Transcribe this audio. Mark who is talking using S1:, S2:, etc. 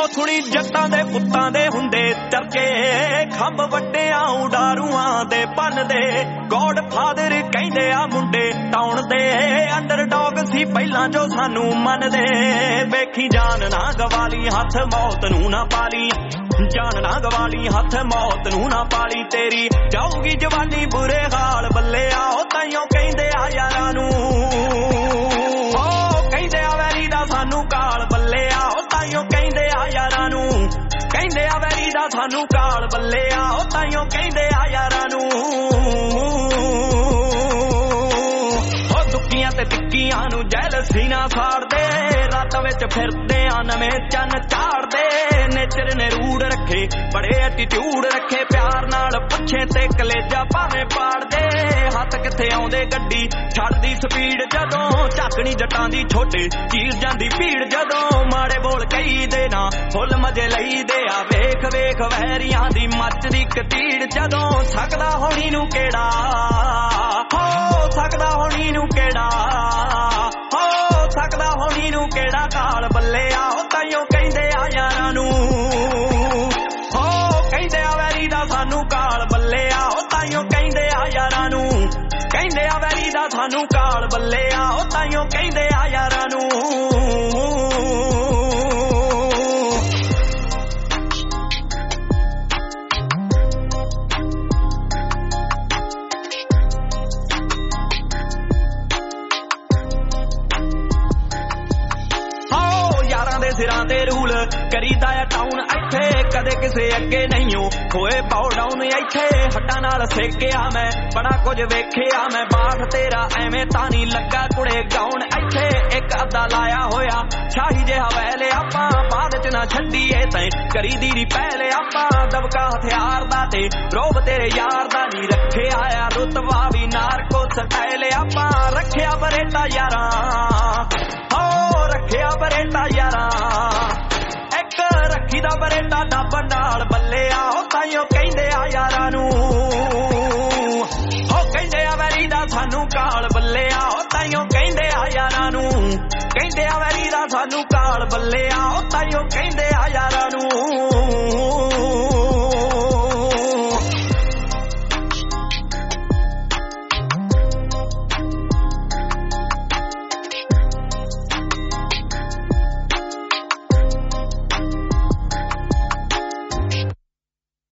S1: ਸੁਣੀ ਜੱਟਾਂ ਦੇ ਪੁੱਤਾਂ ਦੇ ਹੁੰਦੇ ਚਰਚੇ ਖੰਭ ਵੱਡਿਆਂ ਉਡਾਰੂਆਂ ਦੇ ਪੰਨਦੇ ਗੋਡ ਫਾਦਰ ਕਹਿੰਦੇ ਆ ਮੁੰਡੇ ਟਾਉਣ ਦੇ ਅੰਡਰਡੌਗ ਸੀ ਪਹਿਲਾਂ ਜੋ ਸਾਨੂੰ ਮੰਨਦੇ ਵੇਖੀ ਜਾਨ ਨਾ ਗਵਾਲੀ ਹੱਥ ਮੌਤ ਨੂੰ ਨਾ ਪਾਲੀ ਜਾਨ ਨਾ ਗਵਾਲੀ ਹੱਥ ਮੌਤ ਨੂੰ ਨਾ ਪਾਲੀ ਤੇਰੀ ਜਾਊਗੀ ਜਵਾਨੀ ਬੁਰੇ ਹਾਲ ਬੱਲੇ ਆਓ ਤਾਈਓ ਕਹਿੰਦੇ ਆ ਯਾਰਾਂ ਨੂੰ ਕਹਿੰਦੇ ਆ ਵੈਰੀ ਦਾ ਸਾਨੂੰ ਕਾਲ ਬੱਲੇ ਆਓ ਤਾਈਓ ਕਹਿੰਦੇ ਆ ਯਾਰਾਂ ਨੂੰ ਕਹਿੰਦੇ ਆ ਵੈਰੀ ਦਾ ਸਾਨੂੰ ਕਾਲ ਬੱਲੇ ਆਓ ਤਾਈਓ ਕਹਿੰਦੇ ਆ ਯਾਰਾਂ ਨੂੰ ਦੁੱਕੀਆਂ ਤੇ ਟਿੱਕੀਆਂ ਨੂੰ ਜੈਲਸੀ ਨਾ ਸਾੜਦੇ ਰਾਤ ਵਿੱਚ ਫਿਰਦੇ ਆ ਨਵੇਂ ਚੰਨ ਚਾੜਦੇ ਨੇਚਰ ਨੇ ਰੂੜ ਰੱਖੇ ਬੜੇ ਐਟੀਟਿਊਡ ਰੱਖੇ ਪਿਆਰ ਨਾਲ ਪੁੱਛੇ ਤੇ ਕਲੇਜਾ ਭਾਵੇਂ ਪਾੜਦੇ ਹੱਥ ਕਿੱਥੇ ਆਉਂਦੇ ਗੱਡੀ ਛੱਡਦੀ ਸਪੀਡ ਜਦੋਂ ਝਾਕਣੀ ਜੱਟਾਂ ਦੀ ਛੋਟੇ ਚੀਰ ਜਾਂਦੀ ਭੀੜ ਜਦੋਂ ਮਾੜੇ ਬੋਲ ਕਈ ਦੇ ਨਾ ਫੁੱਲ ਮਜੇ ਲਈਦੇ ਆ ਵੇਖ ਵੇਖ ਵਹਿਰੀਆਂ ਦੀ ਮੱਚਦੀ ਕਤੀੜ ਜਦੋਂ ਸਕਦਾ ਹੋਣੀ ਨੂੰ ਕਿਹੜਾ ਹੋ ਸਕਦਾ ਹੋਣੀ ਨੂੰ ਕਿਹੜਾ ਹੋ ਸਕਦਾ ਹੋਣੀ ਨੂੰ ਕਿਹੜਾ ਕਾਲ ਬੱਲੇ ਆਓ ਤਾਈਓ ਕਹਿੰਦੇ ਆ ਯਾਰਾਂ ਨੂੰ ਹੋ ਕਹਿੰਦੇ ਆ ਵੈਰੀ ਦਾ ਸਾਨੂੰ ਕਾਲ ਬੱਲੇ ਆਓ ਤਾਈਓ ਕਹਿੰਦੇ ਆ ਯਾਰਾਂ ਨੂੰ ਕਹਿੰਦੇ ਆ ਵੈਰੀ ਦਾ ਸਾਨੂੰ ਕਾਲ ਬੱਲੇ ਆਓ ਤਾਈਓ ਕਹਿੰਦੇ ਆ ਯਾਰਾਂ ਨੂੰ ਸਿਰਾਂ ਤੇ ਰੂਲ ਕਰੀਦਾ ਆ ਟਾਊਨ ਇੱਥੇ ਕਦੇ ਕਿਸੇ ਅੱਗੇ ਨਹੀਂ ਹੋਏ ਪਾਉ ਡਾਊਨ ਇੱਥੇ ਹੱਟਾਂ ਨਾਲ ਸੇਕਿਆ ਮੈਂ ਬੜਾ ਕੁਝ ਵੇਖਿਆ ਮੈਂ ਬਾਠ ਤੇਰਾ ਐਵੇਂ ਤਾਂ ਨਹੀਂ ਲੱਗਾ ਕੁੜੇ ਗਾਉਣ ਇੱਥੇ ਇੱਕ ਅੱਧਾ ਲਾਇਆ ਹੋਇਆ ਸ਼ਾਹੀ ਜਿਹਾ ਵੈਲੇ ਆਪਾਂ ਬਾਅਦ ਚ ਨਾ ਛੱਡੀਏ ਤੈਂ ਕਰੀਦੀ ਦੀ ਪਹਿਲੇ ਆਪਾਂ ਦਬਕਾ ਹਥਿਆਰ ਦਾ ਤੇ ਰੋਬ ਤੇਰੇ ਯਾਰ ਦਾ ਨਹੀਂ ਰੱਖਿਆ ਆ ਰੁਤਬਾ ਵੀ ਨਾਰਕੋ ਸਟਾਈਲ ਆਪਾਂ ਰੱਖਿਆ ਬਰੇਟਾ ਯਾਰਾਂ ਹੋ ਰੱਖਿਆ ਬਰੇਟਾ ਯਾਰਾਂ ਇੱਕ ਰੱਖੀ ਦਾ ਬਰੇਟਾ ਡੱਬ ਨਾਲ ਬੱਲੇ ਆਓ ਤਾਈਓ ਕਹਿੰਦੇ ਆ ਯਾਰਾਂ ਨੂੰ ਹੋ ਕਹਿੰਦੇ ਆ ਵੈਰੀ ਦਾ ਸਾਨੂੰ ਕਾਲ ਬੱਲੇ ਆਓ ਤਾਈਓ ਕਹਿੰਦੇ ਆ ਯਾਰਾਂ ਨੂੰ ਕਹਿੰਦੇ ਆ ਵੈਰੀ ਦਾ ਸਾਨੂੰ ਕਾਲ ਬੱਲੇ ਆਓ ਤਾਈਓ ਕਹਿੰਦੇ